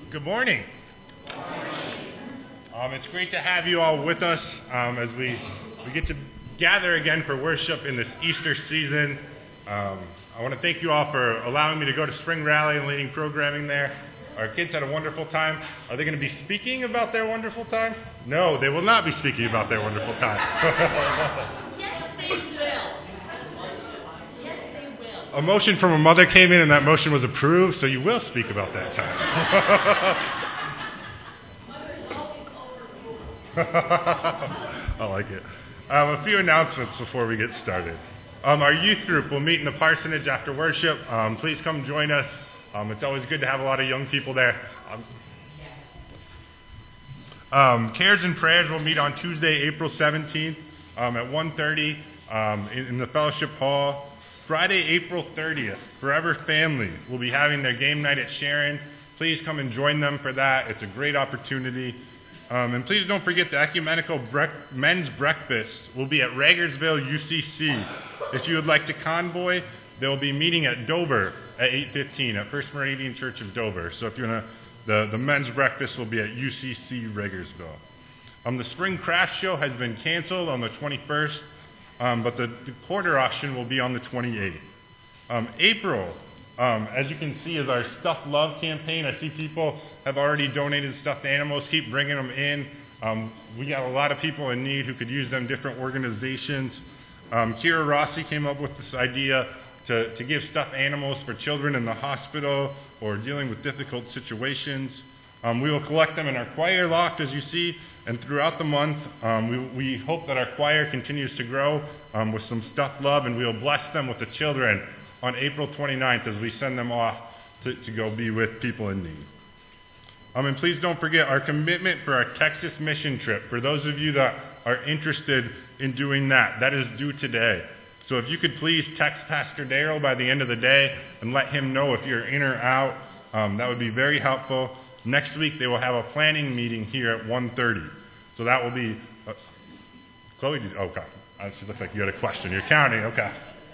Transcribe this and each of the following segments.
Good morning. It's great to have you all with us as we get to gather again for worship in this Easter season. I want to thank you all for allowing me to go to Spring Rally and leading programming there. Our kids had a wonderful time. Are they going to be speaking about their wonderful time? No, they will not be speaking about their wonderful time. Yes, they will. Yes, they will. A motion from a mother came in and that motion was approved, so you will speak about that time. I like it. A few announcements before we get started. Our youth group will meet in the parsonage after worship. Please come join us. It's always good to have a lot of young people there. Cares and Prayers will meet on Tuesday, April 17th at 1:30 in the Fellowship Hall. Friday, April 30th, Forever Family will be having their game night at Sharon. Please come and join them for that. It's a great opportunity. And please don't forget the Ecumenical Men's Breakfast will be at Ragersville UCC. If you would like to convoy, they'll be meeting at Dover at 8:15 at First Moravian Church of Dover. So if you want to, the men's breakfast will be at UCC Ragersville. The Spring Craft Show has been canceled on the 21st, but the quarter auction will be on the 28th. April, as you can see, is our Stuff Love campaign. I see people have already donated stuffed animals. Keep bringing them in. We got a lot of people in need who could use them, different organizations. Kira Rossi came up with this idea to give stuffed animals for children in the hospital or dealing with difficult situations. We will collect them in our choir loft, as you see, and throughout the month, we hope that our choir continues to grow with some stuffed love, and we will bless them with the children on April 29th as we send them off to go be with people in need. And please don't forget our commitment for our Texas mission trip. For those of you that are interested in doing that, that is due today. So if you could please text Pastor Darrell by the end of the day and let him know if you're in or out, that would be very helpful. Next week they will have a planning meeting here at 1:30. So that will be... Chloe, okay. It looks like you had a question. You're counting, okay.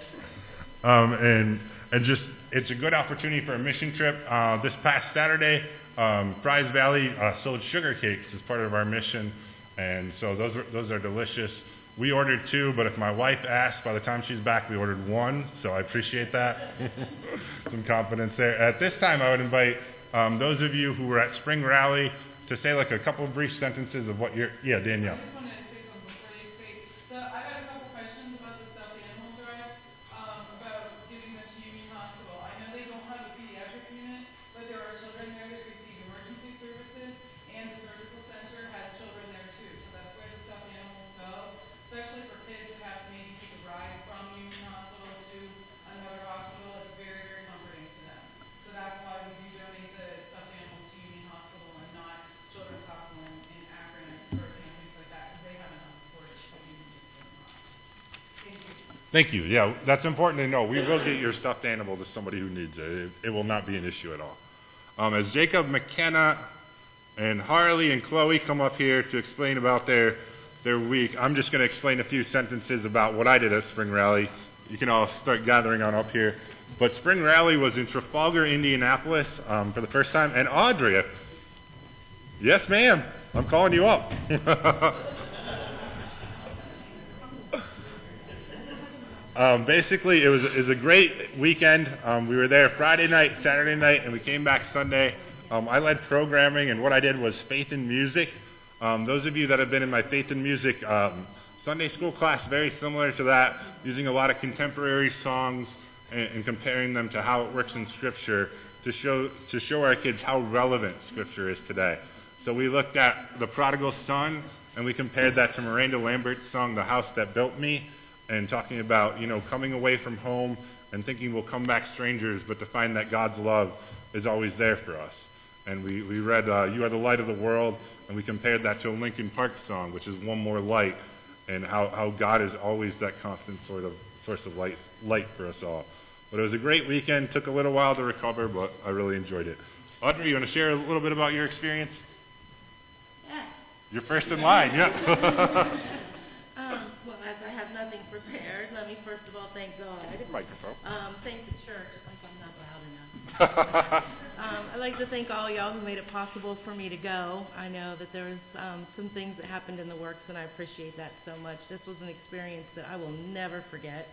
And just, it's a good opportunity for a mission trip. This past Saturday, Prize Valley sold sugar cakes as part of our mission, and so those are delicious. We ordered 2, but if my wife asks, by the time she's back, we ordered 1, so I appreciate that. Some confidence there. At this time, I would invite those of you who were at Spring Rally to say like a couple of brief sentences of what you're... Yeah, Danielle. Thank you. Yeah, that's important to know. We will get your stuffed animal to somebody who needs it. It will not be an issue at all. As Jacob McKenna and Harley and Chloe come up here to explain about their week, I'm just going to explain a few sentences about what I did at Spring Rally. You can all start gathering on up here. But Spring Rally was in Trafalgar, Indianapolis for the first time. And Audrey, yes, ma'am, I'm calling you up. Basically, it was a great weekend. We were there Friday night, Saturday night, and we came back Sunday. I led programming, and what I did was faith and music. Those of you that have been in my faith and music Sunday school class, very similar to that, using a lot of contemporary songs and comparing them to how it works in Scripture to show our kids how relevant Scripture is today. So we looked at the prodigal son, and we compared that to Miranda Lambert's song, The House That Built Me, and talking about, coming away from home and thinking we'll come back strangers, but to find that God's love is always there for us. And we read You Are the Light of the World, and we compared that to a Linkin Park song, which is One More Light, and how God is always that constant sort of source of light for us all. But it was a great weekend. Took a little while to recover, but I really enjoyed it. Audrey, you want to share a little bit about your experience? Yes. You're first in line, yeah. Well, as I have nothing prepared, let me first of all thank God. Microphone. Thank the church, like I'm not loud enough. I'd like to thank all y'all who made it possible for me to go. I know that there was some things that happened in the works, and I appreciate that so much. This was an experience that I will never forget.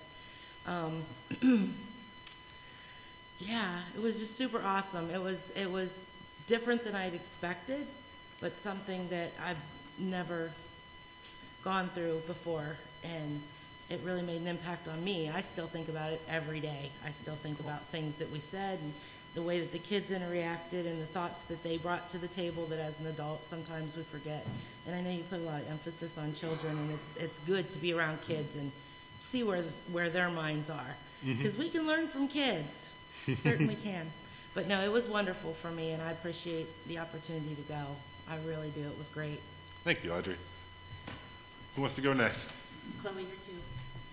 Yeah, it was just super awesome. It was different than I'd expected, but something that I've never gone through before, and it really made an impact on me. I still think about it every day. I still think about things that we said and the way that the kids interacted and the thoughts that they brought to the table that as an adult sometimes we forget. And I know you put a lot of emphasis on children, and it's good to be around kids and see where their minds are. Because we can learn from kids. Certainly can. But no, it was wonderful for me, and I appreciate the opportunity to go. I really do. It was great. Thank you, Audrey. Who wants to go next? Chloe, you're too.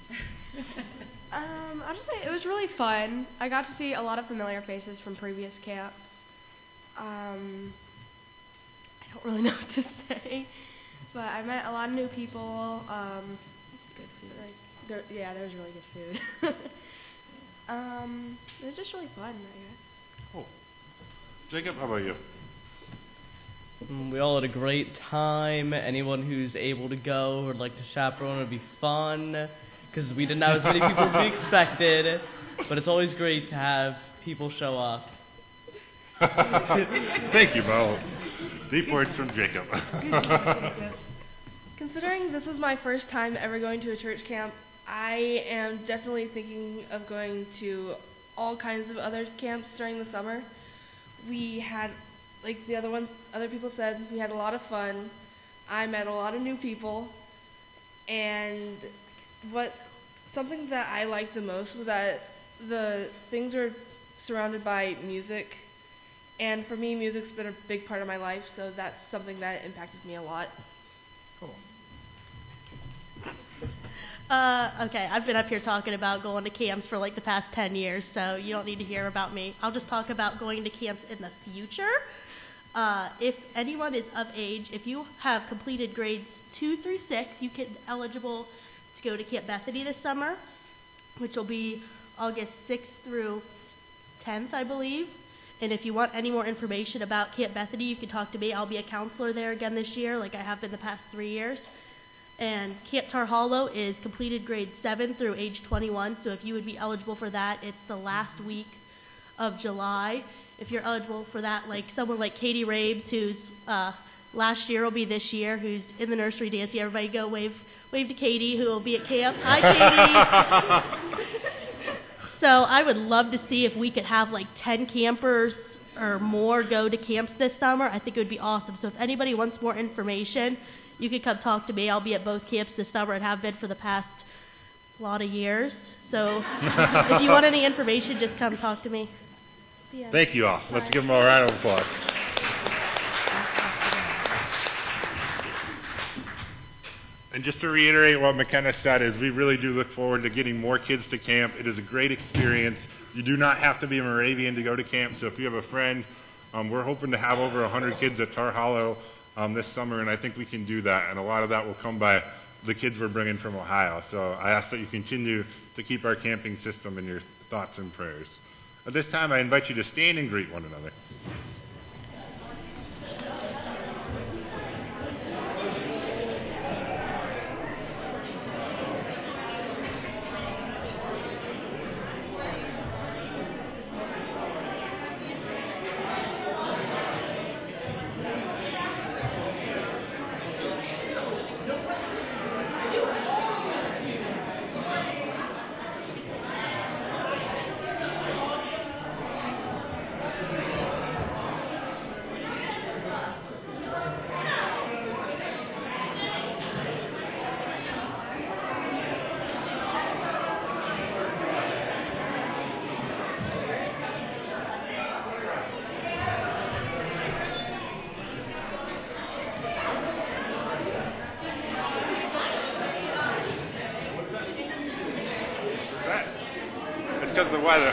I'll just say it was really fun. I got to see a lot of familiar faces from previous camps. I don't really know what to say, but I met a lot of new people. Good food. There was really good food. It was just really fun, I guess. Cool. Jacob, how about you? We all had a great time. Anyone who's able to go or would like to chaperone, it'd be fun. Because we didn't have as many people as we expected. But it's always great to have people show up. Thank you, Mo. Deep words from Jacob. Considering this is my first time ever going to a church camp, I am definitely thinking of going to all kinds of other camps during the summer. We had, like the other people said, we had a lot of fun. I met a lot of new people, and something that I liked the most was that the things were surrounded by music, and for me, music's been a big part of my life, so that's something that impacted me a lot. Cool. Okay, I've been up here talking about going to camps for like the past 10 years, so you don't need to hear about me. I'll just talk about going to camps in the future. If anyone is of age, if you have completed grades 2 through 6, you can eligible to go to Camp Bethany this summer, which will be August 6th through 10th, I believe. And if you want any more information about Camp Bethany, you can talk to me. I'll be a counselor there again this year, like I have been the past 3 years. And Camp Tar Hollow is completed grade 7 through age 21, so if you would be eligible for that, it's the last week of July. If you're eligible for that, like someone like Katie Rabes, who's last year will be this year, who's in the nursery dancing. Everybody go wave to Katie, who will be at camp. Hi, Katie. So I would love to see if we could have like 10 campers or more go to camps this summer. I think it would be awesome. So if anybody wants more information, you can come talk to me. I'll be at both camps this summer and have been for the past lot of years. So if you want any information, just come talk to me. Yeah. Thank you all. Let's give them all a round of applause. And just to reiterate what McKenna said is we really do look forward to getting more kids to camp. It is a great experience. You do not have to be a Moravian to go to camp, so if you have a friend, we're hoping to have over 100 kids at Tar Hollow this summer, and I think we can do that, and a lot of that will come by the kids we're bringing from Ohio. So I ask that you continue to keep our camping system in your thoughts and prayers. At this time, I invite you to stand and greet one another. Because of the weather.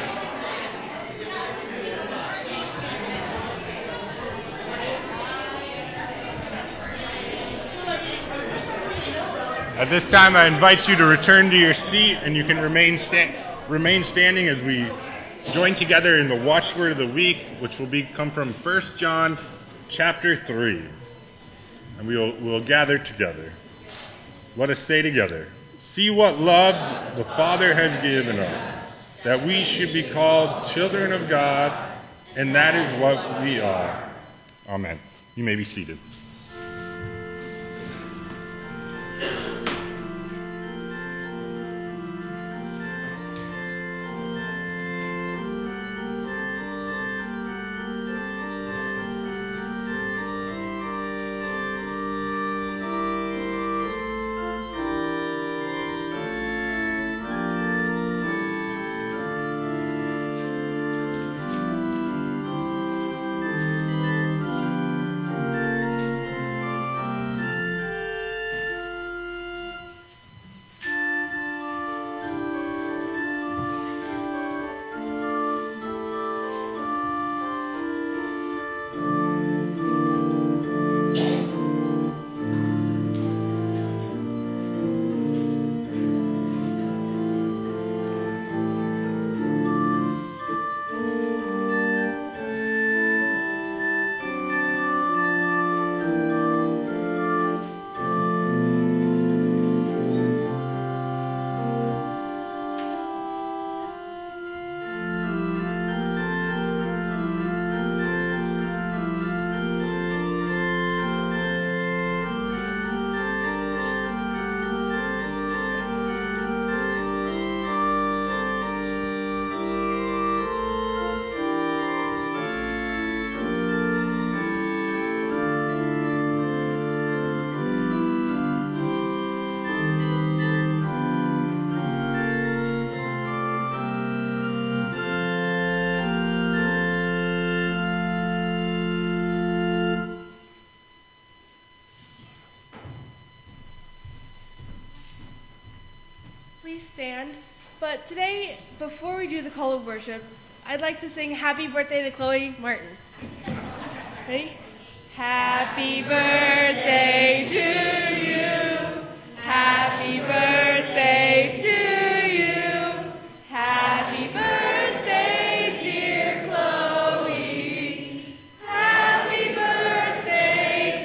At this time, I invite you to return to your seat, and you can remain standing as we join together in the watchword of the week, which will come from 1 John chapter 3. And we'll gather together. Let us say together, "See what love the Father has given us, that we should be called children of God, and that is what we are." Amen. You may be seated. Please stand. But today, before we do the call of worship, I'd like to sing Happy Birthday to Chloe Martin. Ready? Happy birthday to you. Happy birthday to you. Happy birthday, dear Chloe. Happy birthday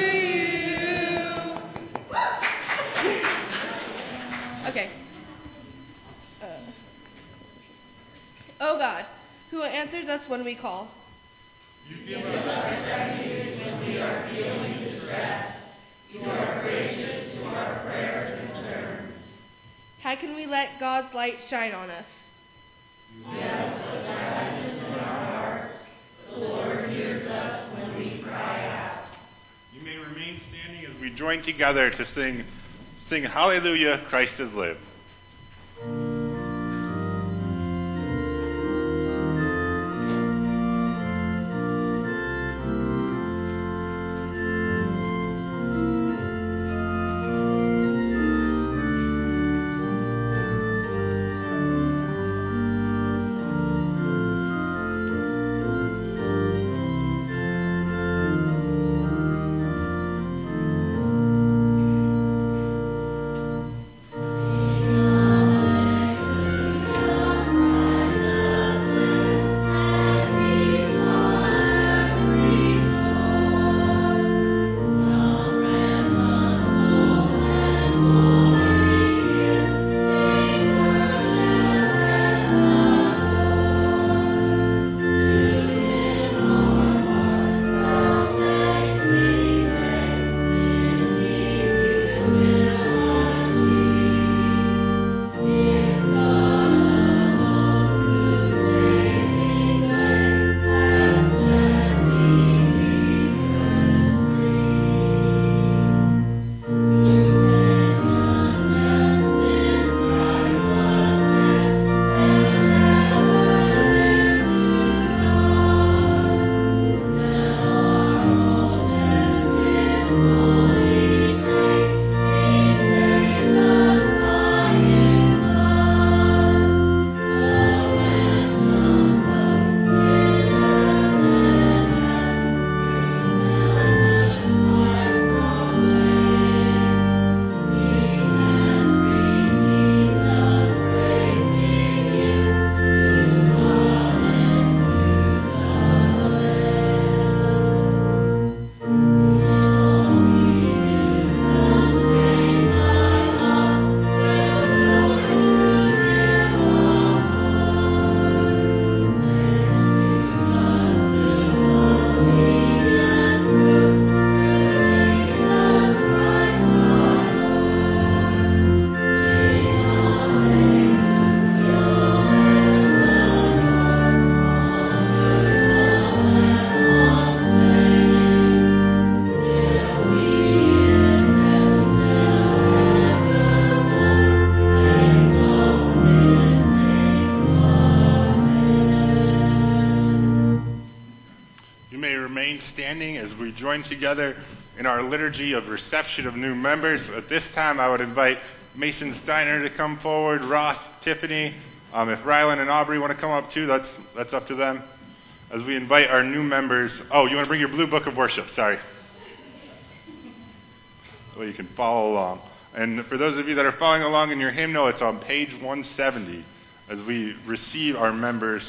to you. Okay. Oh God, who answers us when we call. You feel our refuge when we are feeling distressed. You are gracious to our prayers in turn. How can we let God's light shine on us? You have put gladness in our hearts. The Lord hears us when we cry out. You may remain standing as we join together to sing Hallelujah, Christ has lived. remain standing as we join together in our liturgy of reception of new members. At this time, I would invite Mason Steiner to come forward, Ross, Tiffany. If Rylan and Aubrey want to come up too, that's up to them. As we invite our new members. Oh, you want to bring your blue book of worship, sorry. So you can follow along. And for those of you that are following along in your hymnal, it's on page 170 as we receive our members.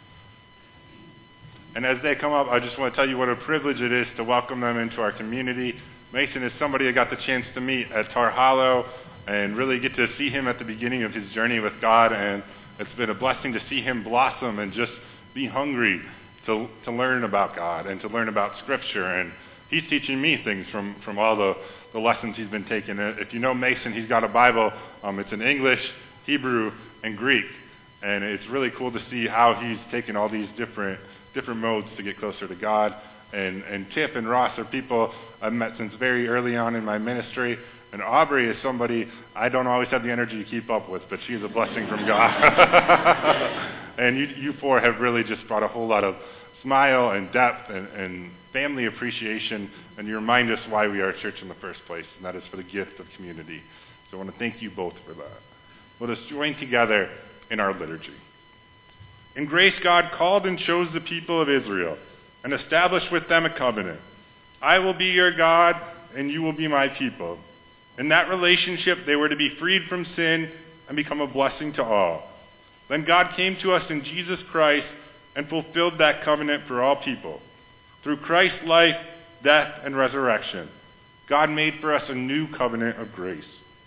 And as they come up, I just want to tell you what a privilege it is to welcome them into our community. Mason is somebody I got the chance to meet at Tar Hollow and really get to see him at the beginning of his journey with God. And it's been a blessing to see him blossom and just be hungry to learn about God and to learn about Scripture. And he's teaching me things from all the lessons he's been taking. If you know Mason, he's got a Bible. It's in English, Hebrew, and Greek. And it's really cool to see how he's taken all these different modes to get closer to God. And Tiff and Ross are people I've met since very early on in my ministry. And Aubrey is somebody I don't always have the energy to keep up with, but she's a blessing from God. And you four have really just brought a whole lot of smile and depth and family appreciation, and you remind us why we are a church in the first place, and that is for the gift of community. So I want to thank you both for that. Let us join together in our liturgy. In grace, God called and chose the people of Israel and established with them a covenant. I will be your God, and you will be my people. In that relationship, they were to be freed from sin and become a blessing to all. Then God came to us in Jesus Christ and fulfilled that covenant for all people. Through Christ's life, death, and resurrection, God made for us a new covenant of grace.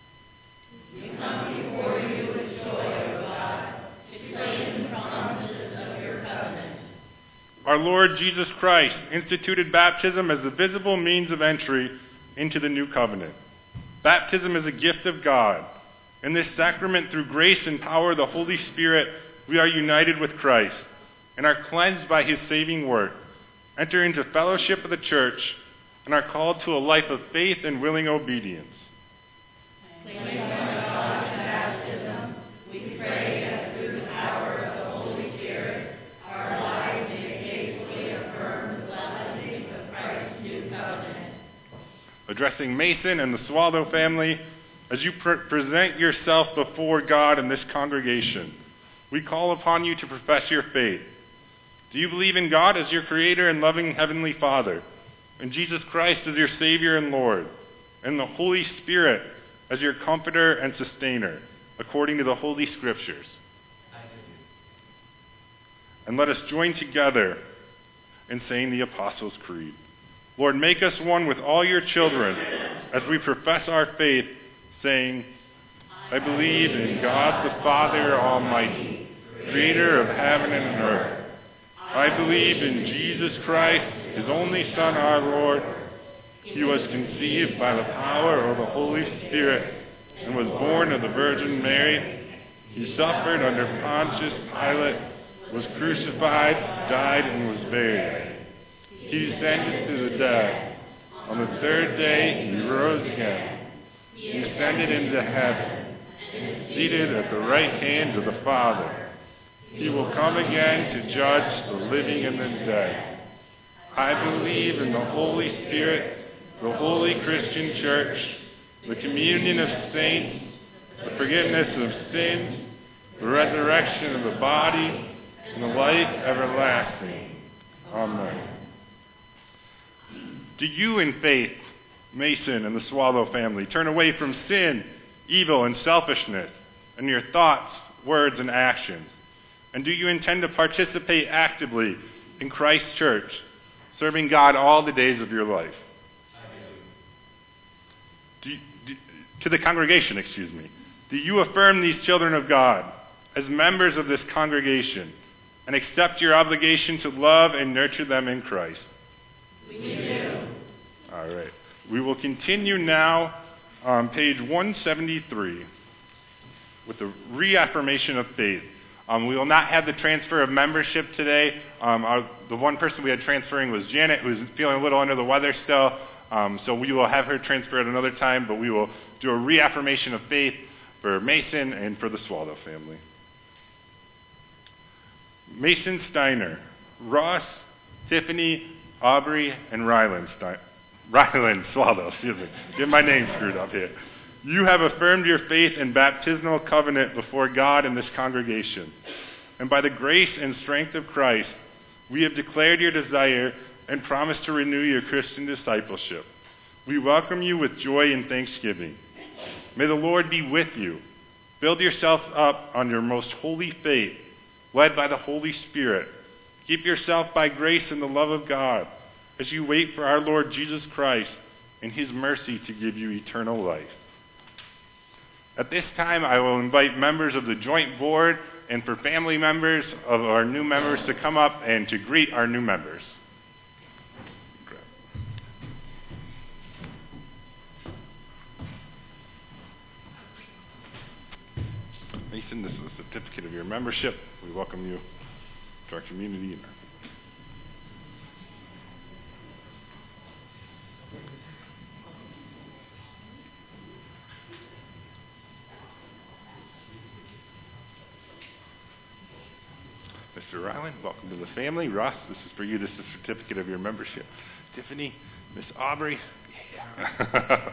We come before you with joy, O God, to claim the promises of your covenant. Our Lord Jesus Christ instituted baptism as the visible means of entry into the new covenant. Baptism is a gift of God. In this sacrament, through grace and power of the Holy Spirit, we are united with Christ and are cleansed by his saving work, enter into fellowship of the church, and are called to a life of faith and willing obedience. Thanks be to God in baptism, we pray that through the power of the Holy Spirit, our lives may faithfully affirm the blessings of Christ's new covenant. Addressing Mason and the Swallow family, as you present yourself before God in this congregation, we call upon you to profess your faith. Do you believe in God as your Creator and loving Heavenly Father, and Jesus Christ as your Savior and Lord, and the Holy Spirit as your Comforter and Sustainer, according to the Holy Scriptures? I do. And let us join together in saying the Apostles' Creed. Lord, make us one with all your children as we profess our faith, saying, I believe in God the Father Almighty, creator of heaven and earth. I believe in Jesus Christ, his only Son, our Lord. He was conceived by the power of the Holy Spirit and was born of the Virgin Mary. He suffered under Pontius Pilate, was crucified, died, and was buried. He descended to the dead. On the third day he rose again. He ascended into heaven and is seated at the right hand of the Father. He will come again to judge the living and the dead. I believe in the Holy Spirit, the holy Christian church, the communion of saints, the forgiveness of sins, the resurrection of the body, and the life everlasting. Amen. Do you in faith, Mason and the Swallow family, turn away from sin, evil, and selfishness in your thoughts, words, and actions? And do you intend to participate actively in Christ's church, serving God all the days of your life? To the congregation, do you affirm these children of God as members of this congregation and accept your obligation to love and nurture them in Christ? We do. All right. We will continue now on page 173 with the reaffirmation of faith. We will not have the transfer of membership today. The one person we had transferring was Janet, who's feeling a little under the weather still. So we will have her transfer at another time, but we will do a reaffirmation of faith for Mason and for the Swallow family. Mason Steiner, Ross, Tiffany, Aubrey and Ryland Swallow, excuse me. Get my name screwed up here. You have affirmed your faith and baptismal covenant before God and this congregation. And by the grace and strength of Christ, we have declared your desire and promised to renew your Christian discipleship. We welcome you with joy and thanksgiving. May the Lord be with you. Build yourself up on your most holy faith, led by the Holy Spirit. Keep yourself by grace in the love of God, as you wait for our Lord Jesus Christ and his mercy to give you eternal life. At this time, I will invite members of the joint board and for family members of our new members to come up and to greet our new members. Mason, this is a certificate of your membership. We welcome you to our community. Mr. Ryland, welcome to the family. Ross, this is for you. This is a certificate of your membership. Tiffany, Miss Aubrey. Yeah.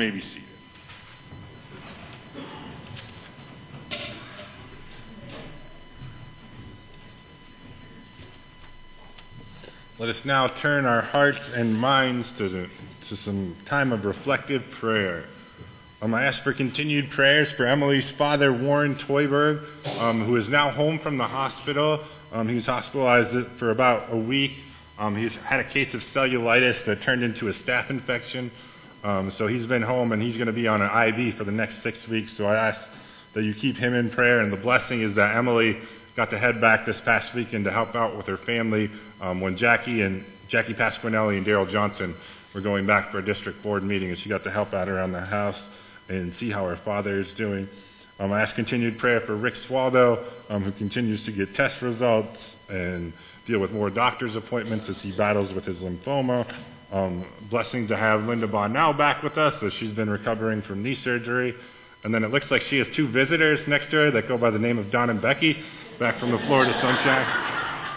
may be seated. Let us now turn our hearts and minds to some time of reflective prayer. I ask for continued prayers for Emily's father, Warren Toiberg, who is now home from the hospital. He was hospitalized for about a week. He's had a case of cellulitis that turned into a staph infection. So he's been home, and he's going to be on an IV for the next 6 weeks. So I ask that you keep him in prayer. And the blessing is that Emily got to head back this past weekend to help out with her family when Jackie Pasquinelli and Daryl Johnson were going back for a district board meeting, and she got to help out around the house and see how her father is doing. I ask continued prayer for Rick Swaldo, who continues to get test results and deal with more doctor's appointments as he battles with his lymphoma. Blessing to have Linda Bonnow back with us as she's been recovering from knee surgery. And then it looks like she has 2 visitors next to her that go by the name of Don and Becky, back from the Florida sunshine.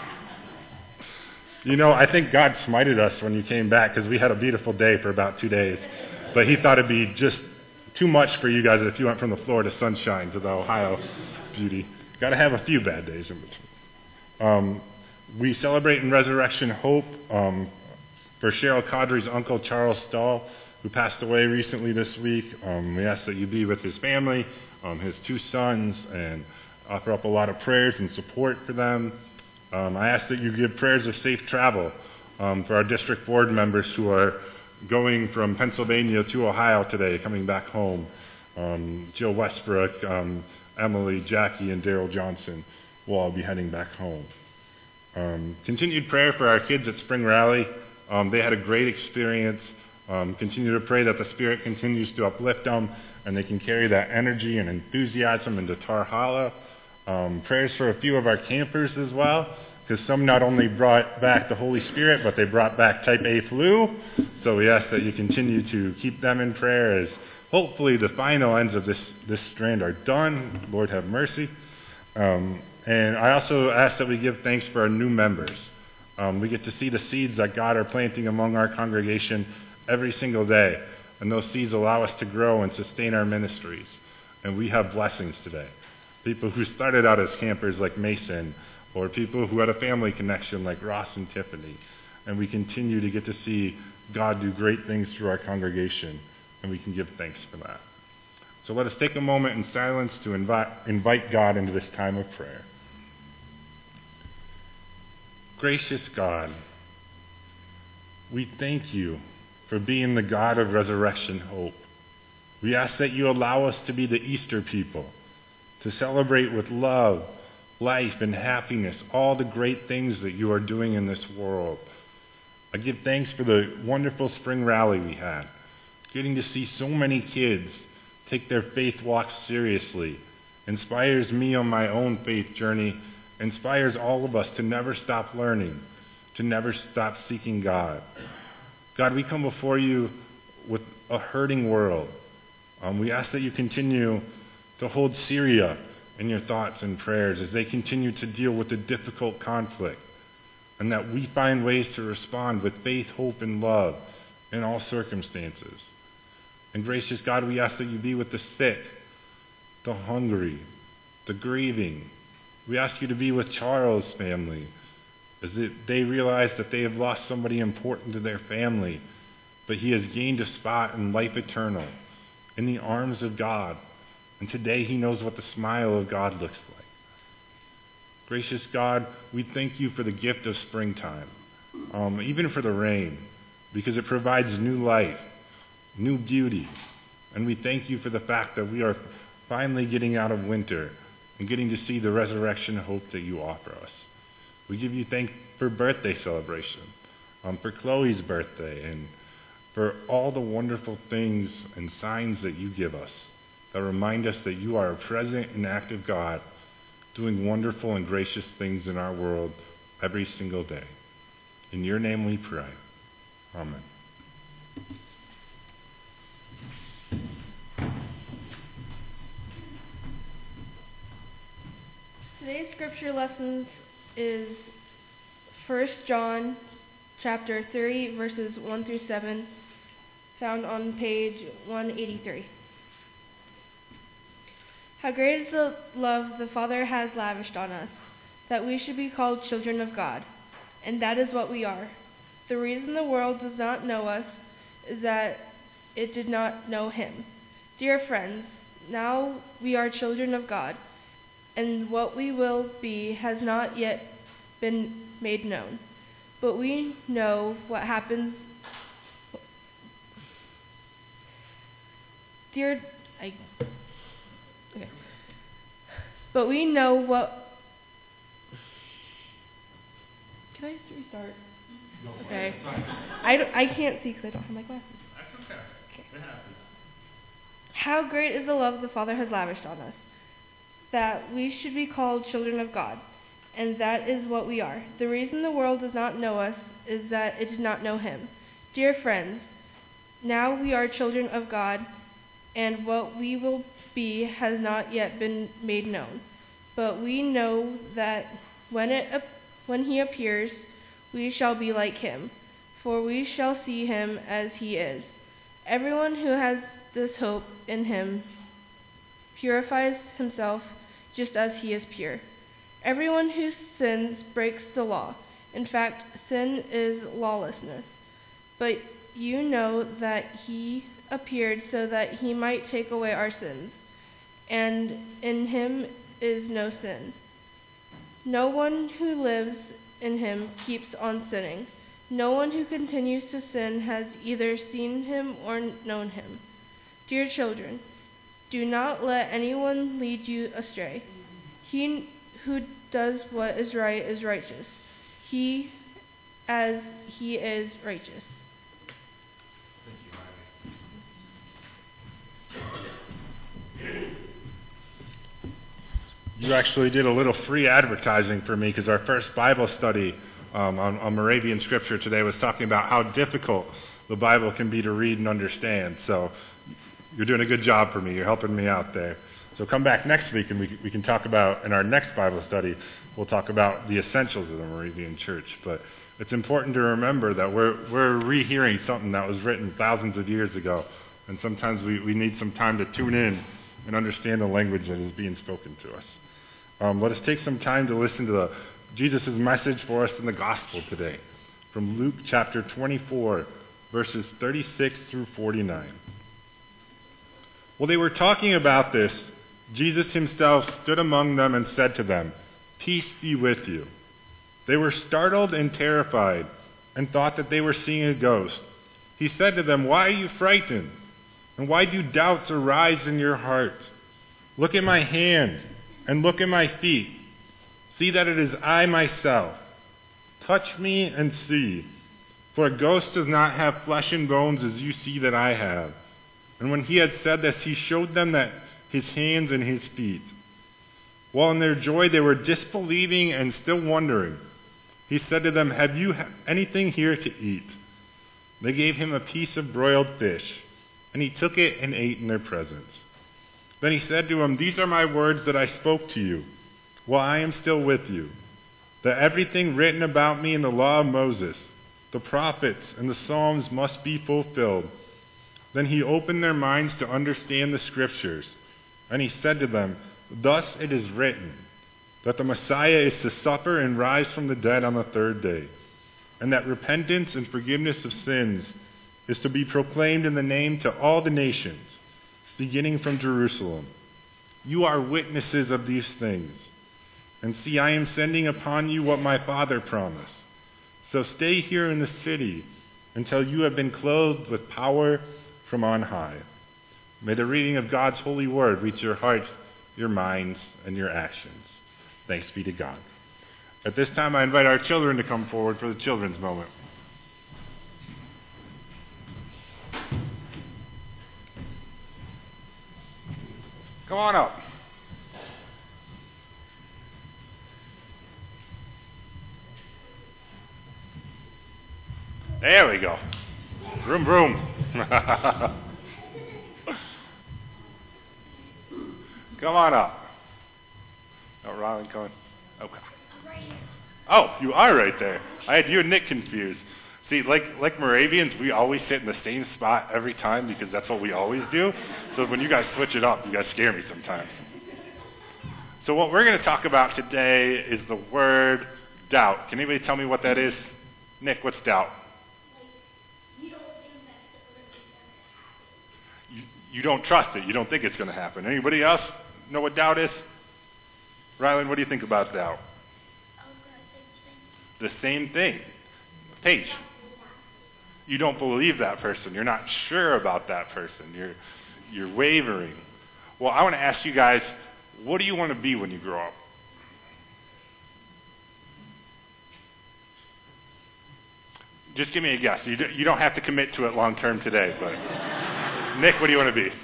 You know, I think God smited us when you came back because we had a beautiful day for about 2 days. But he thought it'd be just too much for you guys if you went from the Florida sunshine to the Ohio beauty. Got to have a few bad days in between. We celebrate in Resurrection Hope for Cheryl Caudry's uncle, Charles Stahl, who passed away recently this week. We ask that you be with his family, his 2 sons, and offer up a lot of prayers and support for them. I ask that you give prayers of safe travel for our district board members who are going from Pennsylvania to Ohio today, coming back home. Jill Westbrook, Emily, Jackie, and Daryl Johnson will all be heading back home. Continued prayer for our kids at Spring Rally. They had a great experience. Continue to pray that the Spirit continues to uplift them and they can carry that energy and enthusiasm into Tar Hollow. Prayers for a few of our campers as well, because some not only brought back the Holy Spirit, but they brought back type A flu. So we ask that you continue to keep them in prayer as hopefully the final ends of this strand are done. Lord have mercy. And I also ask that we give thanks for our new members. We get to see the seeds that God are planting among our congregation every single day. And those seeds allow us to grow and sustain our ministries. And we have blessings today. People who started out as campers like Mason, or people who had a family connection like Ross and Tiffany. And we continue to get to see God do great things through our congregation, and we can give thanks for that. So let us take a moment in silence to invite God into this time of prayer. Gracious God, we thank you for being the God of resurrection hope. We ask that you allow us to be the Easter people, to celebrate with love, life, and happiness all the great things that you are doing in this world. I give thanks for the wonderful spring rally we had, getting to see so many kids take their faith walk seriously. Inspires me on my own faith journey, inspires all of us to never stop learning, to never stop seeking God. God, we come before you with a hurting world. We ask that you continue to hold Syria in your thoughts and prayers as they continue to deal with the difficult conflict, and that we find ways to respond with faith, hope, and love in all circumstances. And gracious God, we ask that you be with the sick, the hungry, the grieving. We ask you to be with Charles' family as they realize that they have lost somebody important to their family, but he has gained a spot in life eternal in the arms of God. And today he knows what the smile of God looks like. Gracious God, we thank you for the gift of springtime, even for the rain, because it provides new life, new beauty. And we thank you for the fact that we are finally getting out of winter and getting to see the resurrection hope that you offer us. We give you thanks for birthday celebration, for Chloe's birthday, and for all the wonderful things and signs that you give us that remind us that you are a present and active God doing wonderful and gracious things in our world every single day. In your name we pray. Amen. Today's scripture lessons is 1 John chapter 3 verses 1 through 7 found on page 183. How great is the love the Father has lavished on us, that we should be called children of God, and that is what we are. The reason the world does not know us is that it did not know him. Dear friends, now we are children of God, and what we will be has not yet been made known. But we know what happens. But we know what. Can I restart? Okay. I can't see because I don't have my glasses. That's okay. It happens. How great is the love the Father has lavished on us, that we should be called children of God, and that is what we are. The reason the world does not know us is that it did not know him. Dear friends, now we are children of God, and what we will be has not yet been made known. But we know that when he appears, we shall be like him, for we shall see him as he is. Everyone who has this hope in him purifies himself just as he is pure. Everyone who sins breaks the law. In fact, sin is lawlessness. But you know that he appeared so that he might take away our sins, and in him is no sin. No one who lives in him keeps on sinning. No one who continues to sin has either seen him or known him. Dear children, do not let anyone lead you astray. He who does what is right is righteous, he as he is righteous. You actually did a little free advertising for me because our first Bible study on Moravian Scripture today was talking about how difficult the Bible can be to read and understand. So you're doing a good job for me. You're helping me out there. So come back next week and we can talk about, in our next Bible study, we'll talk about the essentials of the Moravian Church. But it's important to remember that we're rehearing something that was written thousands of years ago. And sometimes we need some time to tune in and understand the language that is being spoken to us. Let us take some time to listen to Jesus' message for us in the gospel today, from Luke chapter 24, verses 36 through 49. While they were talking about this, Jesus himself stood among them and said to them, "Peace be with you." They were startled and terrified and thought that they were seeing a ghost. He said to them, "Why are you frightened? And why do doubts arise in your heart? Look at my hand and look at my feet. See that it is I myself. Touch me and see. For a ghost does not have flesh and bones as you see that I have." And when he had said this, he showed them that his hands and his feet. While in their joy they were disbelieving and still wondering, he said to them, "Have you anything here to eat?" They gave him a piece of broiled fish, and he took it and ate in their presence. Then he said to them, "These are my words that I spoke to you while I am still with you, that everything written about me in the law of Moses, the prophets, and the Psalms must be fulfilled." Then he opened their minds to understand the Scriptures, and he said to them, "Thus it is written, that the Messiah is to suffer and rise from the dead on the third day, and that repentance and forgiveness of sins is to be proclaimed in the name to all the nations, beginning from Jerusalem. You are witnesses of these things. And see, I am sending upon you what my Father promised. So stay here in the city until you have been clothed with power from on high." May the reading of God's holy word reach your hearts, your minds, and your actions. Thanks be to God. At this time, I invite our children to come forward for the children's moment. Come on up. There we go. Vroom, vroom. Come on up. Oh, Riley, going. Okay. Oh, you are right there. I had you and Nick confused. See, like Moravians, we always sit in the same spot every time because that's what we always do. So when you guys switch it up, you guys scare me sometimes. So what we're going to talk about today is the word doubt. Can anybody tell me what that is? Nick, what's doubt? You don't trust it. You don't think it's going to happen. Anybody else know what doubt is? Rylan, what do you think about doubt? The same thing. Paige, you don't believe that person. You're not sure about that person. You're wavering. Well, I want to ask you guys, what do you want to be when you grow up? Just give me a guess. You don't have to commit to it long term today, but Nick, what do you want to be?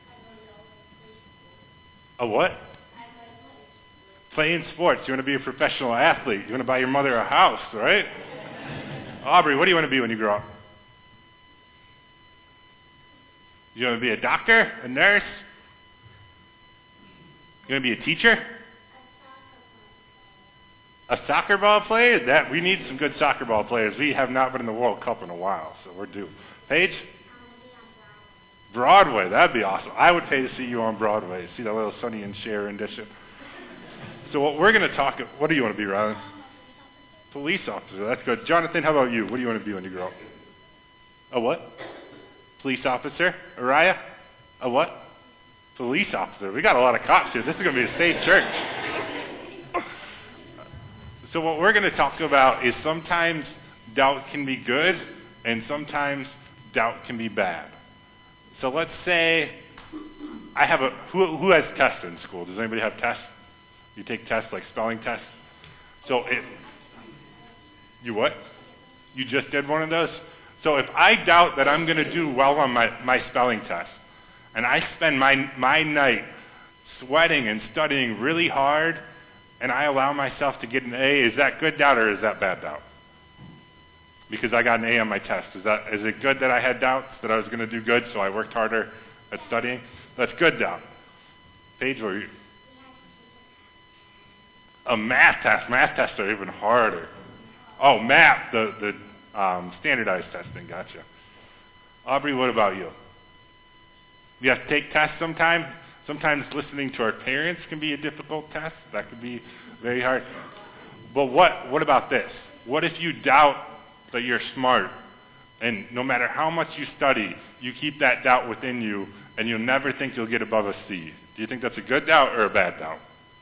A what? Playing sports. You want to be a professional athlete. You want to buy your mother a house, right? Aubrey, what do you want to be when you grow up? You want to be a doctor? A nurse? You want to be a teacher? A soccer ball player? We need some good soccer ball players. We have not been in the World Cup in a while, so we're due. Paige? Broadway, that'd be awesome. I would pay to see you on Broadway, see that little Sonny and Cher rendition. So what we're going to talk, what do you want to be, Rylan? Police officer, that's good. Jonathan, how about you? What do you want to be when you grow up? A what? Police officer. Araya? A what? Police officer. We got a lot of cops here. This is going to be a safe church. So what we're going to talk about is sometimes doubt can be good and sometimes doubt can be bad. So let's say who has tests in school? Does anybody have tests? You take tests like spelling tests? You what? You just did one of those? So if I doubt that I'm going to do well on my spelling test, and I spend my night sweating and studying really hard, and I allow myself to get an A, is that good doubt or is that bad doubt? Because I got an A on my test. Is it good that I had doubts that I was going to do good, so I worked harder at studying? That's good doubt. Paige, what are you? A math test. Math tests are even harder. Oh, math, the standardized testing. Gotcha. Aubrey, what about you? We have to take tests sometimes. Sometimes listening to our parents can be a difficult test. That could be very hard. But what about this? What if you doubt that you're smart, and no matter how much you study, you keep that doubt within you, and you'll never think you'll get above a C? Do you think that's a good doubt or a bad doubt?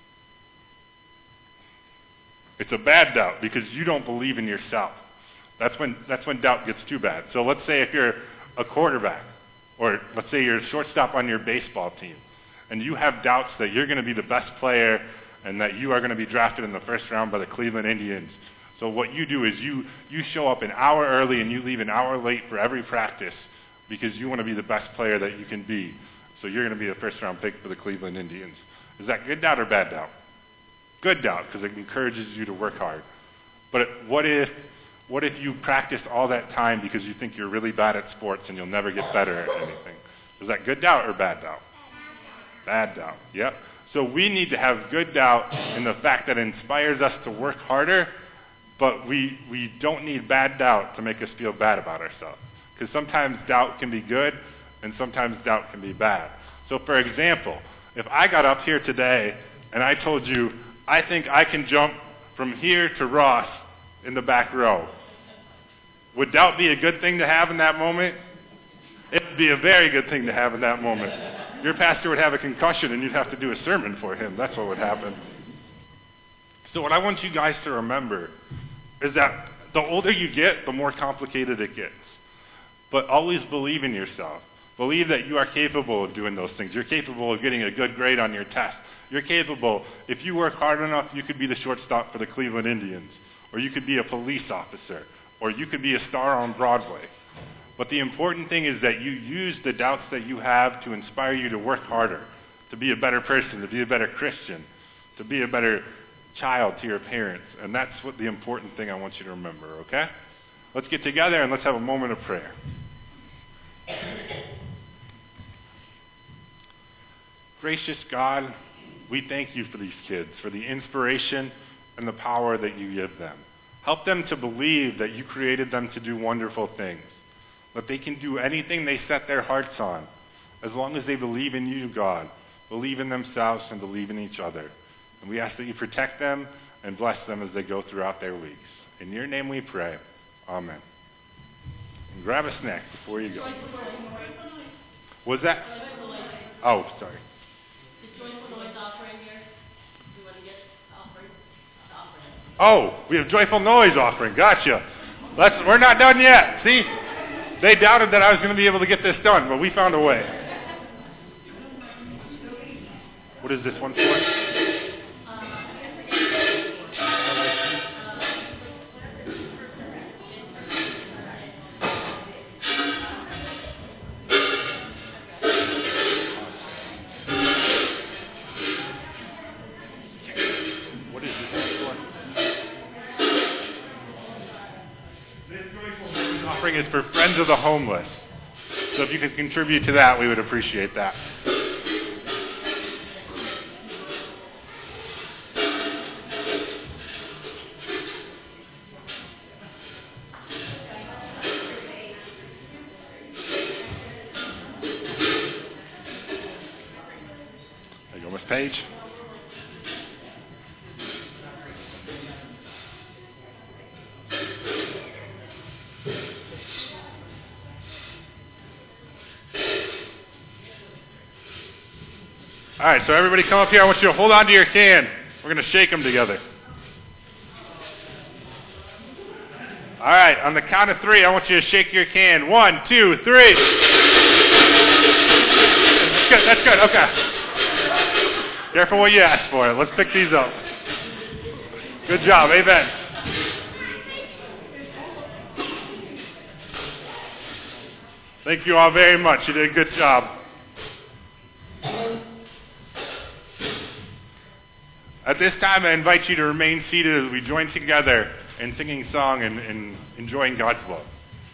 It's a bad doubt because you don't believe in yourself. That's when doubt gets too bad. So let's say if you're a quarterback, or let's say you're a shortstop on your baseball team, and you have doubts that you're going to be the best player and that you are going to be drafted in the first round by the Cleveland Indians. So what you do is you show up an hour early and you leave an hour late for every practice because you want to be the best player that you can be. So you're going to be the first round pick for the Cleveland Indians. Is that good doubt or bad doubt? Good doubt, because it encourages you to work hard. But what if you practice all that time because you think you're really bad at sports and you'll never get better at anything? Is that good doubt or bad doubt? Bad doubt, yep. So we need to have good doubt in the fact that it inspires us to work harder, but we don't need bad doubt to make us feel bad about ourselves. Because sometimes doubt can be good and sometimes doubt can be bad. So for example, if I got up here today and I told you, I think I can jump from here to Ross in the back row, would doubt be a good thing to have in that moment? It would be a very good thing to have in that moment. Your pastor would have a concussion and you'd have to do a sermon for him. That's what would happen. So what I want you guys to remember is that the older you get, the more complicated it gets. But always believe in yourself. Believe that you are capable of doing those things. You're capable of getting a good grade on your test. You're capable, if you work hard enough, you could be the shortstop for the Cleveland Indians. Or you could be a police officer. Or you could be a star on Broadway. But the important thing is that you use the doubts that you have to inspire you to work harder, to be a better person, to be a better Christian, to be a better child to your parents. And that's what the important thing I want you to remember, okay? Let's get together and let's have a moment of prayer. Gracious God, we thank you for these kids, for the inspiration and the power that you give them. Help them to believe that you created them to do wonderful things, that they can do anything they set their hearts on, as long as they believe in you, God, believe in themselves, and believe in each other. And we ask that you protect them and bless them as they go throughout their weeks. In your name we pray. Amen. And grab a snack before you go. Was that? Oh, sorry. Is Joyful Noise offering here? Do you want to get offering? Oh, we have Joyful Noise offering. Gotcha. We're not done yet. See? They doubted that I was going to be able to get this done, but we found a way. What is this one for? Is for Friends of the Homeless. So if you could contribute to that, we would appreciate that. There you go, Miss Page. All right, so everybody come up here. I want you to hold on to your can. We're going to shake them together. All right, on the count of 3, I want you to shake your can. 1, 2, 3. That's good, okay. Careful what you ask for. Let's pick these up. Good job, amen. Thank you all very much. You did a good job. At this time, I invite you to remain seated as we join together in singing song and enjoying God's love.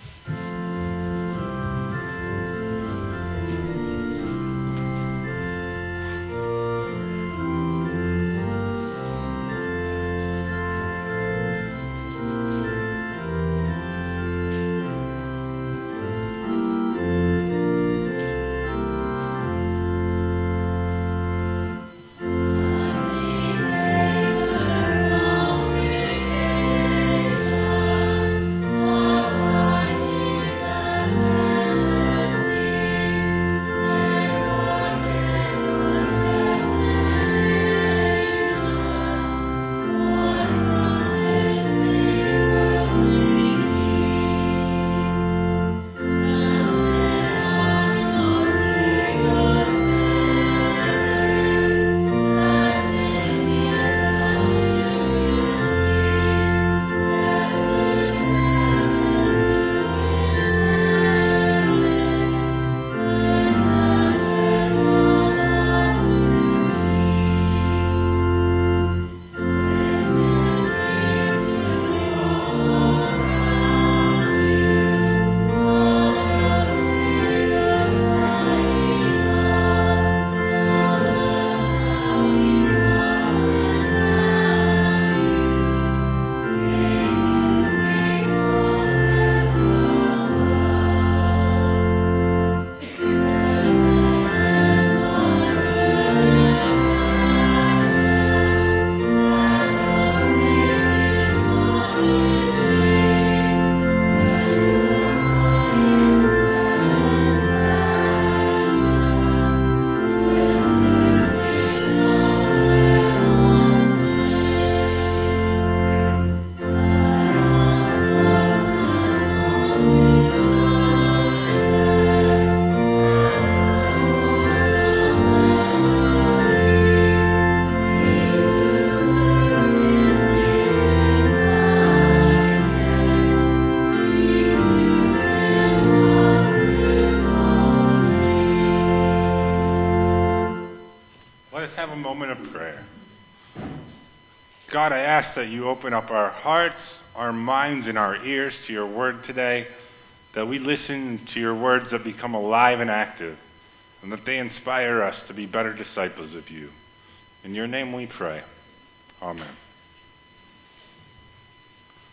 God, I ask that you open up our hearts, our minds, and our ears to your word today, that we listen to your words that become alive and active, and that they inspire us to be better disciples of you. In your name we pray. Amen.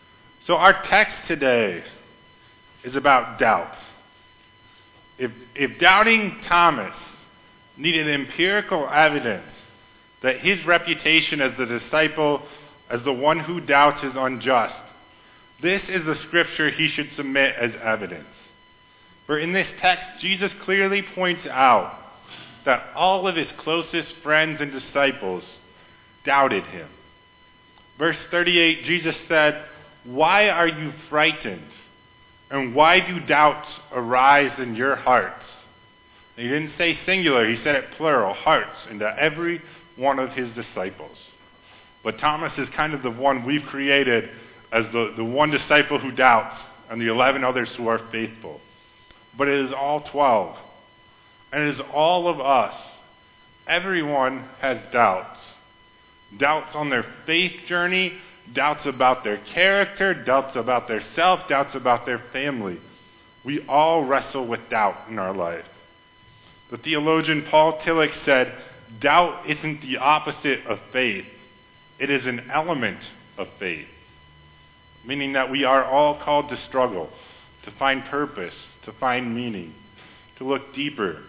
So our text today is about doubt. If doubting Thomas needed empirical evidence that his reputation as the disciple, as the one who doubts, is unjust, this is the scripture he should submit as evidence. For in this text, Jesus clearly points out that all of his closest friends and disciples doubted him. Verse 38, Jesus said, "Why are you frightened? And why do doubts arise in your hearts?" And he didn't say singular, he said it plural, hearts, into every one of his disciples. But Thomas is kind of the one we've created as the one disciple who doubts and the 11 others who are faithful. But it is all 12. And it is all of us. Everyone has doubts. Doubts on their faith journey, doubts about their character, doubts about their self, doubts about their family. We all wrestle with doubt in our life. The theologian Paul Tillich said, doubt isn't the opposite of faith. It is an element of faith. Meaning that we are all called to struggle, to find purpose, to find meaning, to look deeper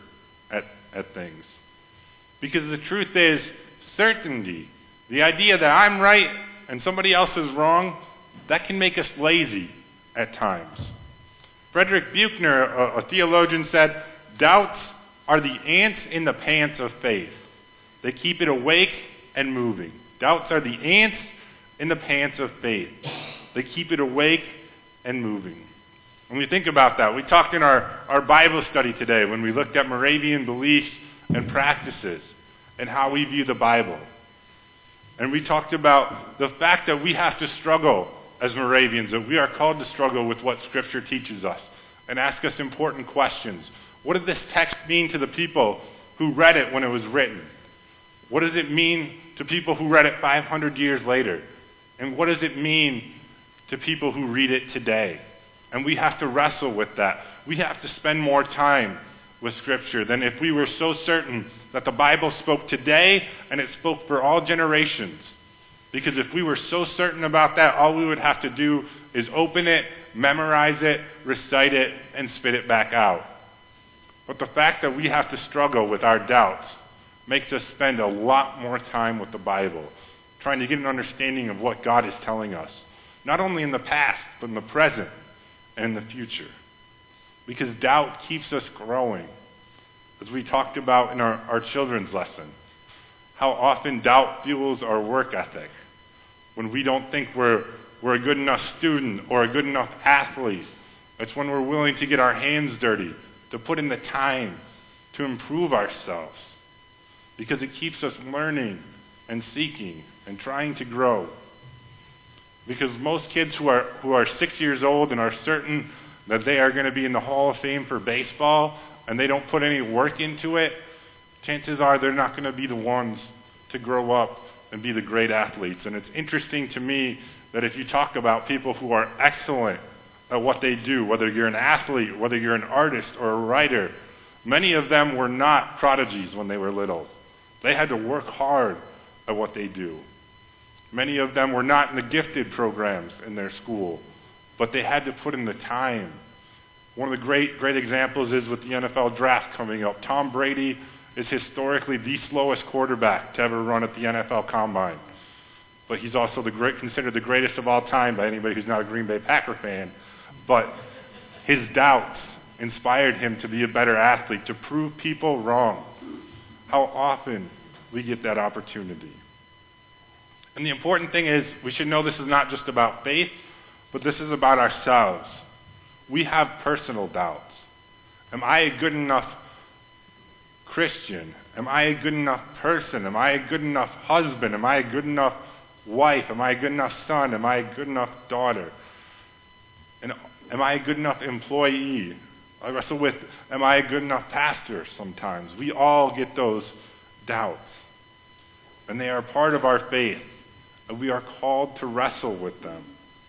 at things. Because the truth is, certainty, the idea that I'm right and somebody else is wrong, that can make us lazy at times. Frederick Buechner, a theologian, said, doubts are the ants in the pants of faith. They keep it awake and moving. Doubts are the ants in the pants of faith. They keep it awake and moving. When we think about that, we talked in our Bible study today when we looked at Moravian beliefs and practices and how we view the Bible. And we talked about the fact that we have to struggle as Moravians, that we are called to struggle with what Scripture teaches us and ask us important questions. What did this text mean to the people who read it when it was written? What does it mean to people who read it 500 years later? And what does it mean to people who read it today? And we have to wrestle with that. We have to spend more time with Scripture than if we were so certain that the Bible spoke today and it spoke for all generations. Because if we were so certain about that, all we would have to do is open it, memorize it, recite it, and spit it back out. But the fact that we have to struggle with our doubts makes us spend a lot more time with the Bible, trying to get an understanding of what God is telling us, not only in the past, but in the present and in the future. Because doubt keeps us growing. As we talked about in our children's lesson, how often doubt fuels our work ethic. When we don't think we're a good enough student or a good enough athlete, it's when we're willing to get our hands dirty, to put in the time to improve ourselves. Because it keeps us learning and seeking and trying to grow. Because most kids who are 6 years old and are certain that they are going to be in the Hall of Fame for baseball and they don't put any work into it, chances are they're not going to be the ones to grow up and be the great athletes. And it's interesting to me that if you talk about people who are excellent at what they do, whether you're an athlete, whether you're an artist or a writer, many of them were not prodigies when they were little. They had to work hard at what they do. Many of them were not in the gifted programs in their school, but they had to put in the time. One of the great examples is with the NFL draft coming up. Tom Brady is historically the slowest quarterback to ever run at the NFL Combine. But he's also considered the greatest of all time by anybody who's not a Green Bay Packer fan. But his doubts inspired him to be a better athlete, to prove people wrong. How often we get that opportunity. And the important thing is, we should know this is not just about faith, but this is about ourselves. We have personal doubts. Am I a good enough Christian? Am I a good enough person? Am I a good enough husband? Am I a good enough wife? Am I a good enough son? Am I a good enough daughter? And am I a good enough employee? I wrestle with, am I a good enough pastor sometimes? We all get those doubts. And they are part of our faith. And we are called to wrestle with them.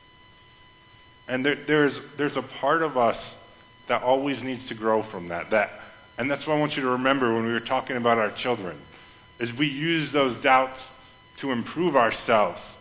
And there's a part of us that always needs to grow from that. And that's what I want you to remember when we were talking about our children, is we use those doubts to improve ourselves,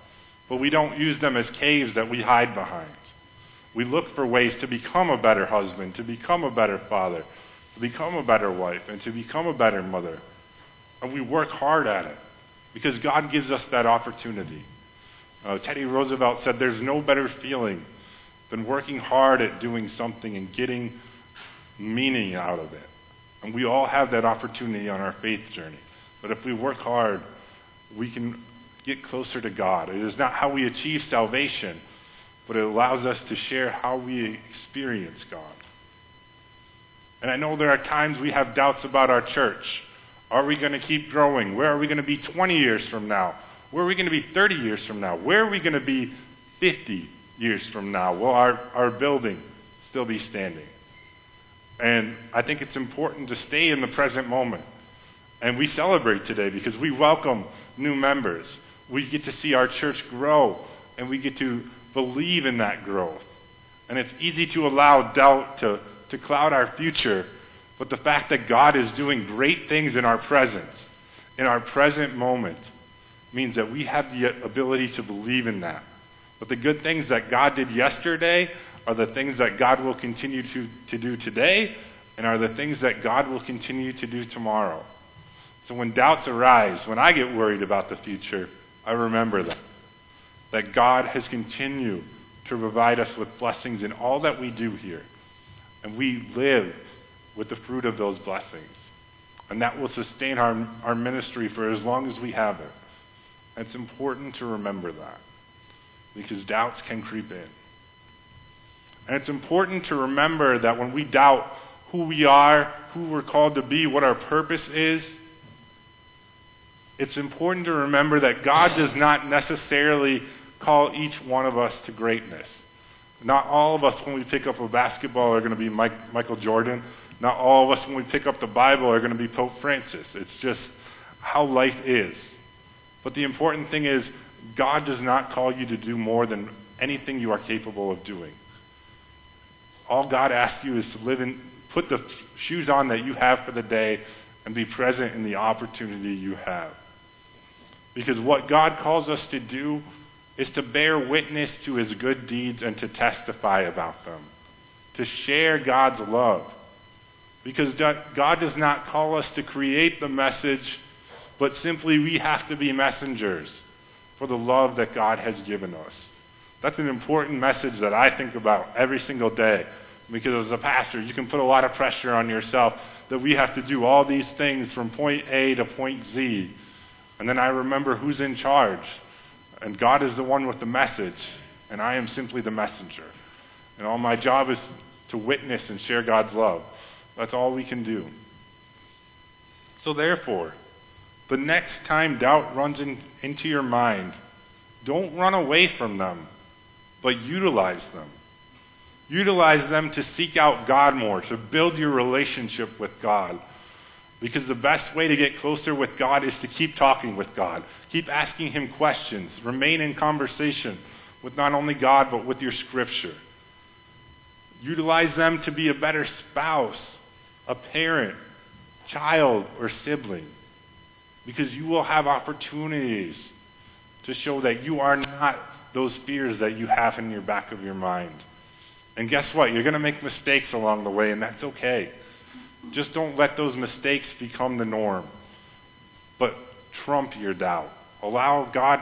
but we don't use them as caves that we hide behind. We look for ways to become a better husband, to become a better father, to become a better wife, and to become a better mother. And we work hard at it because God gives us that opportunity. Teddy Roosevelt said there's no better feeling than working hard at doing something and getting meaning out of it. And we all have that opportunity on our faith journey. But if we work hard, we can get closer to God. It is not how we achieve salvation, but it allows us to share how we experience God. And I know there are times we have doubts about our church. Are we going to keep growing? Where are we going to be 20 years from now? Where are we going to be 30 years from now? Where are we going to be 50 years from now? Will our building still be standing? And I think it's important to stay in the present moment. And we celebrate today because we welcome new members. We get to see our church grow, and we get to believe in that growth. And it's easy to allow doubt to cloud our future, but the fact that God is doing great things in our present moment, means that we have the ability to believe in that. But the good things that God did yesterday are the things that God will continue to do today, and are the things that God will continue to do tomorrow. So when doubts arise, when I get worried about the future, I remember that God has continued to provide us with blessings in all that we do here. And we live with the fruit of those blessings. And that will sustain our ministry for as long as we have it. And it's important to remember that, because doubts can creep in. And it's important to remember that when we doubt who we are, who we're called to be, what our purpose is, it's important to remember that God does not necessarily call each one of us to greatness. Not all of us, when we pick up a basketball, are going to be Michael Jordan. Not all of us, when we pick up the Bible, are going to be Pope Francis. It's just how life is. But the important thing is, God does not call you to do more than anything you are capable of doing. All God asks you is to put the shoes on that you have for the day and be present in the opportunity you have. Because what God calls us to do is to bear witness to his good deeds and to testify about them, to share God's love. Because God does not call us to create the message, but simply we have to be messengers for the love that God has given us. That's an important message that I think about every single day. Because as a pastor, you can put a lot of pressure on yourself that we have to do all these things from point A to point Z. And then I remember who's in charge. And God is the one with the message, and I am simply the messenger. And all my job is to witness and share God's love. That's all we can do. So therefore, the next time doubt runs into your mind, don't run away from them, but utilize them. Utilize them to seek out God more, to build your relationship with God. Because the best way to get closer with God is to keep talking with God. Keep asking him questions. Remain in conversation with not only God, but with your scripture. Utilize them to be a better spouse, a parent, child, or sibling. Because you will have opportunities to show that you are not those fears that you have in your back of your mind. And guess what? You're going to make mistakes along the way, and that's okay. Just don't let those mistakes become the norm. But trump your doubt. Allow God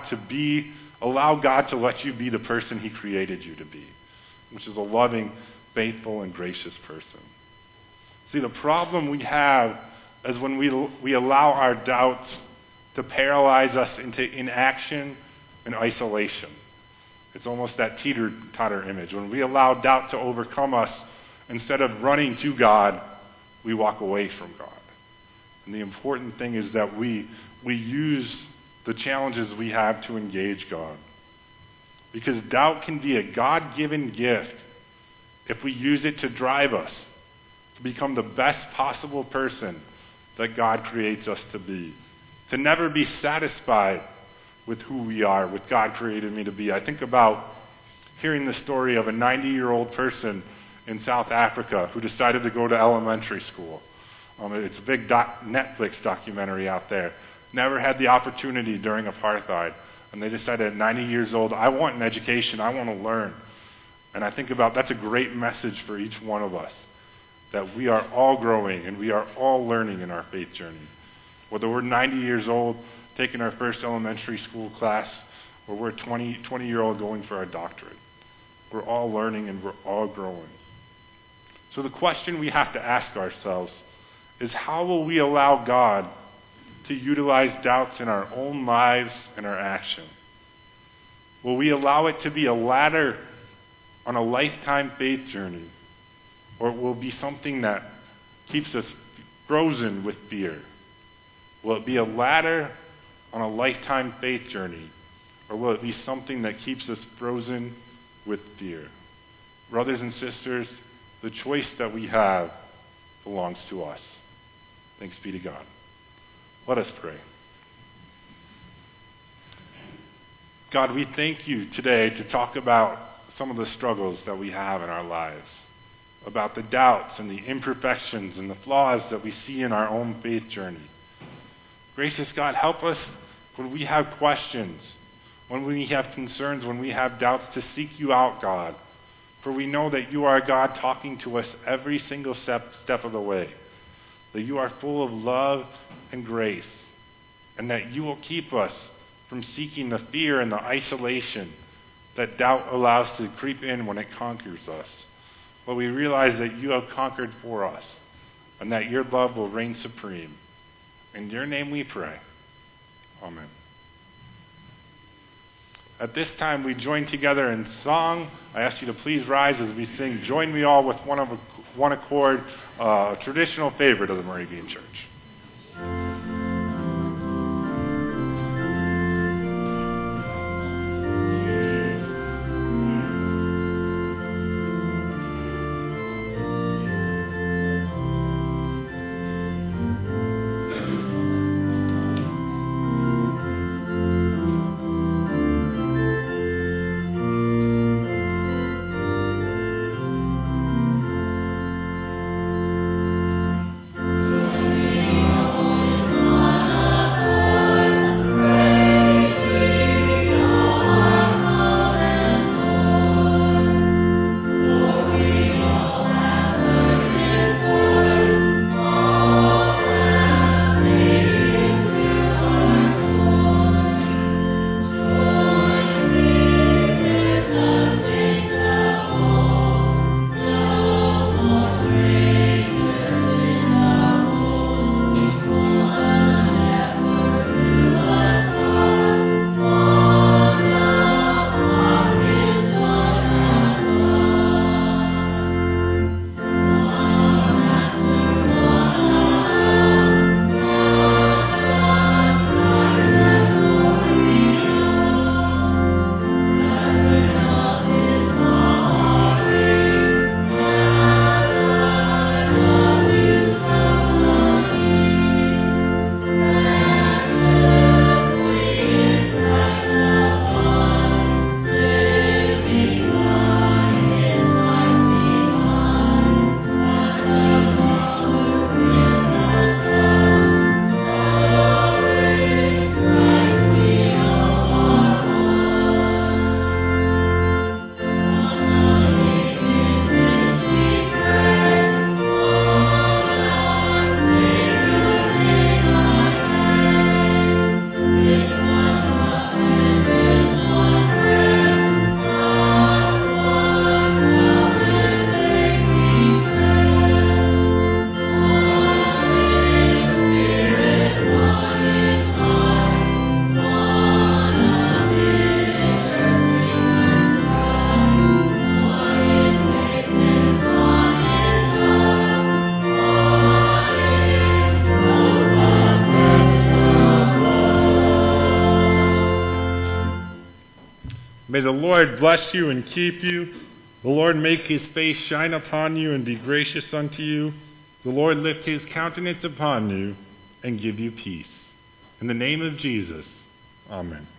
to let you be the person he created you to be, which is a loving, faithful, and gracious person. See, the problem we have is when we allow our doubts to paralyze us into inaction and isolation. It's almost that teeter-totter image. When we allow doubt to overcome us, instead of running to God, we walk away from God. And the important thing is that we use the challenges we have to engage God. Because doubt can be a God-given gift if we use it to drive us to become the best possible person that God creates us to be. To never be satisfied with who we are, with God created me to be. I think about hearing the story of a 90-year-old person in South Africa who decided to go to elementary school. It's a big Netflix documentary out there. Never had the opportunity during apartheid. and they decided at 90 years old, I want an education, I want to learn. And I think about that's a great message for each one of us, that we are all growing and we are all learning in our faith journey. Whether we're 90 years old, taking our first elementary school class, or we're 20-year-old going for our doctorate. We're all learning and we're all growing. So the question we have to ask ourselves is, how will we allow God to utilize doubts in our own lives and our action? Will we allow it to be a ladder on a lifetime faith journey, or it will be something that keeps us frozen with fear? Will it be a ladder on a lifetime faith journey, or will it be something that keeps us frozen with fear? Brothers and sisters, the choice that we have belongs to us. Thanks be to God. Let us pray. God, we thank you today to talk about some of the struggles that we have in our lives, about the doubts and the imperfections and the flaws that we see in our own faith journey. Gracious God, help us when we have questions, when we have concerns, when we have doubts, to seek you out, God. For we know that you are God talking to us every single step of the way, that you are full of love and grace, and that you will keep us from seeking the fear and the isolation that doubt allows to creep in when it conquers us. But we realize that you have conquered for us, and that your love will reign supreme. In your name we pray. Amen. At this time, we join together in song. I ask you to please rise as we sing Join Me All with One Accord, a traditional favorite of the Moravian Church. May the Lord bless you and keep you. The Lord make his face shine upon you and be gracious unto you. The Lord lift his countenance upon you and give you peace. In the name of Jesus, amen.